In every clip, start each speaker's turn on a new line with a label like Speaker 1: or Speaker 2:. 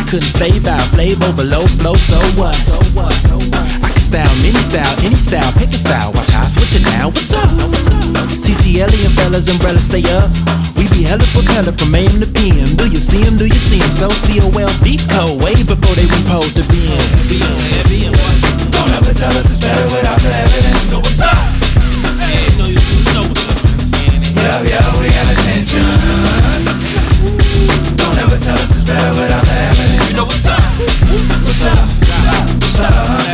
Speaker 1: couldn't play by flavor below flow, so what? I can style, any style, pick a style. Watch how I switch it now. What's up? CCL and fellas, umbrella stay up. We be hella propeller from AM to PM. Do you see 'em? So COLD code way before they were supposed to be in.
Speaker 2: Don't ever tell us it's better without the evidence. Know what's up? Hey, know what's up. Yeah, we got attention. Don't ever tell us it's better without the evidence. You know what's up? What's up? What's up?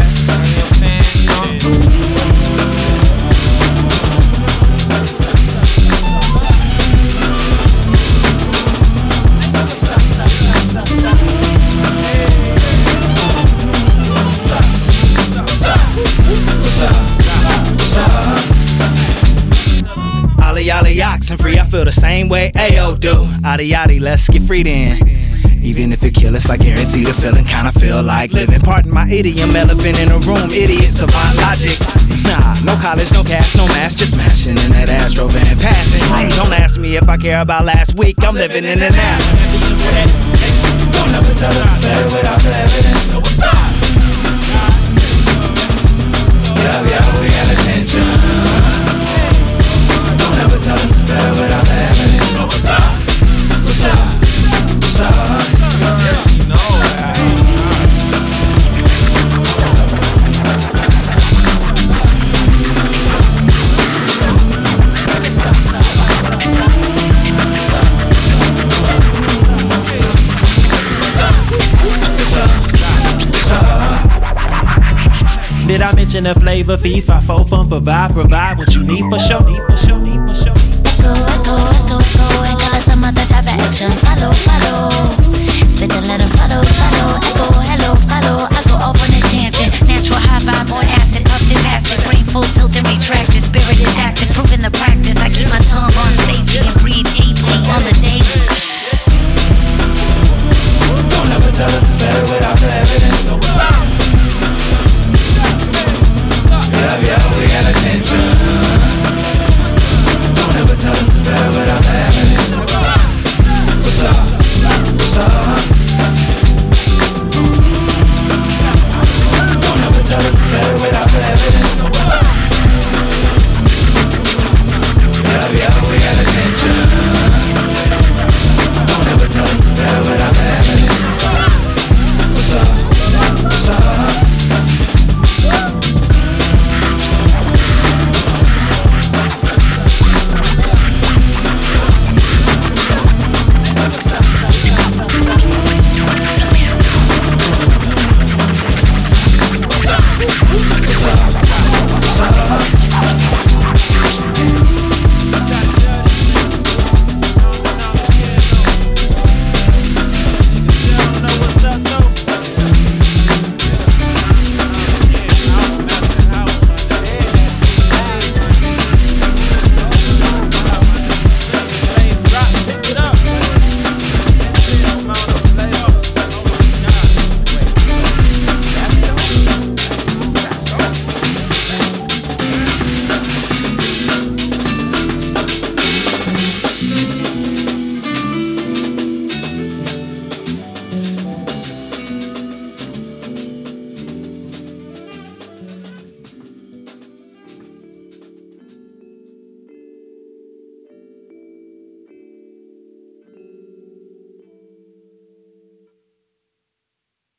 Speaker 1: Ollie oxen free, I feel the same way Ayo do. Yaddy, let's get free then. Even if it kill us, I guarantee the feeling kinda feel like living. Pardon my idiom, elephant in a room, idiot, savant logic. Nah, no college, no cash, no mask, just smashing in that Astro van, passing. Don't ask me if I care about last week, I'm living in the now.
Speaker 2: Don't ever tell us it's better without the evidence. Know what's up? Yeah, we got attention. Don't ever tell us it's better without the evidence. Know what's up? What's up? What's up? You know Did I mention the flavor? FIFA, 4 fun for vibe, provide what you need for sure.